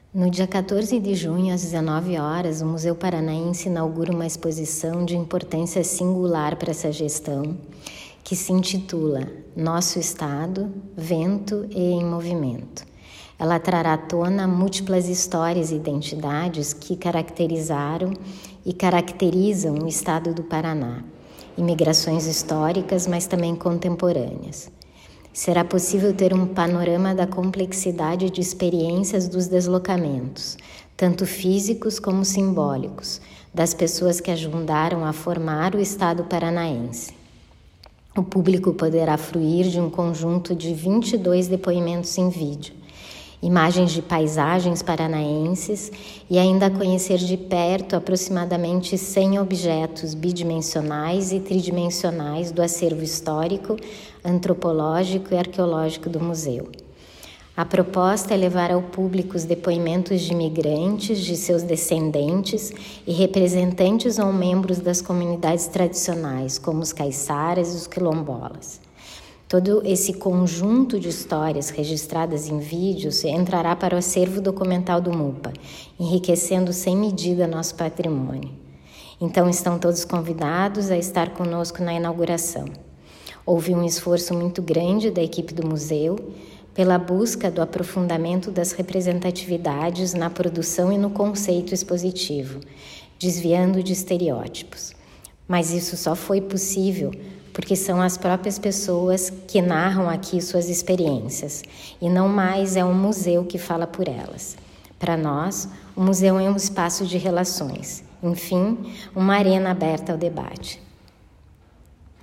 No dia 14 de junho, às 19 horas, o Museu Paranaense inaugura uma exposição de importância singular para essa gestão, que se intitula Nosso Estado, Vento e em Movimento. Ela trará à tona múltiplas histórias e identidades que caracterizaram e caracterizam o estado do Paraná, imigrações históricas, mas também contemporâneas. Será possível ter um panorama da complexidade de experiências dos deslocamentos, tanto físicos como simbólicos, das pessoas que ajudaram a formar o Estado paranaense. O público poderá fruir de um conjunto de 22 depoimentos em vídeo, imagens de paisagens paranaenses e ainda conhecer de perto aproximadamente 100 objetos bidimensionais e tridimensionais do acervo histórico, antropológico e arqueológico do museu. A proposta é levar ao público os depoimentos de imigrantes, de seus descendentes e representantes ou membros das comunidades tradicionais, como os caiçaras e os quilombolas. Todo esse conjunto de histórias registradas em vídeos entrará para o acervo documental do MUPA, enriquecendo sem medida nosso patrimônio. Então estão todos convidados a estar conosco na inauguração. Houve um esforço muito grande da equipe do museu pela busca do aprofundamento das representatividades na produção e no conceito expositivo, desviando de estereótipos. Mas isso só foi possível porque são as próprias pessoas que narram aqui suas experiências, e não mais é um museu que fala por elas. Para nós, o museu é um espaço de relações, enfim, uma arena aberta ao debate.